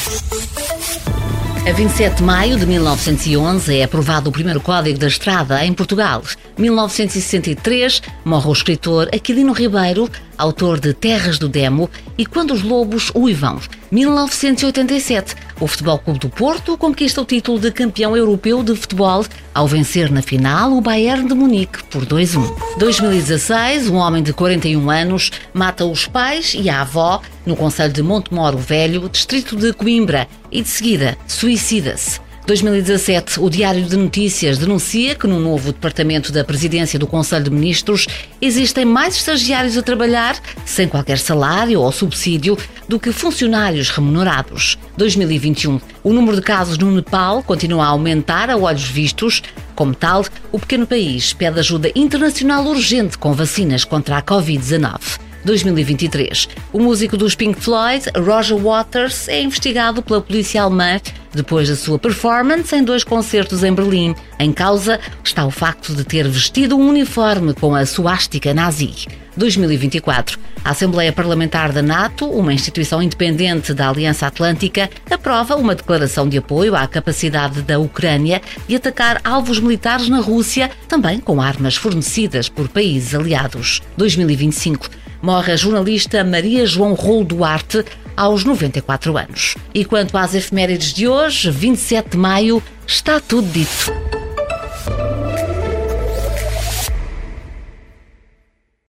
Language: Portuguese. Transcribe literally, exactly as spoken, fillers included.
A vinte e sete de maio de mil novecentos e onze é aprovado o primeiro Código da Estrada em Portugal. mil novecentos e sessenta e três morre o escritor Aquilino Ribeiro, autor de Terras do Demo e Quando os Lobos Uivam. mil novecentos e oitenta e sete, o Futebol Clube do Porto conquista o título de campeão europeu de futebol ao vencer na final o Bayern de Munique por dois a um. dois mil e dezasseis, um homem de quarenta e um anos mata os pais e a avó no concelho de Montemoro Velho, distrito de Coimbra, e de seguida suicida-se. dois mil e dezassete, o Diário de Notícias denuncia que no novo departamento da Presidência do Conselho de Ministros existem mais estagiários a trabalhar sem qualquer salário ou subsídio do que funcionários remunerados. dois mil e vinte e um, o número de casos no Nepal continua a aumentar a olhos vistos. Como tal, o pequeno país pede ajuda internacional urgente com vacinas contra a covid dezanove. dois mil e vinte e três. O músico dos Pink Floyd, Roger Waters, é investigado pela polícia alemã depois da sua performance em dois concertos em Berlim. Em causa está o facto de ter vestido um uniforme com a suástica nazi. dois mil e vinte e quatro. A Assembleia Parlamentar da NATO, uma instituição independente da Aliança Atlântica, aprova uma declaração de apoio à capacidade da Ucrânia de atacar alvos militares na Rússia, também com armas fornecidas por países aliados. dois mil e vinte e cinco. Morre a jornalista Maria João Rolo Duarte, aos noventa e quatro anos. E quanto às efemérides de hoje, vinte e sete de maio, está tudo dito.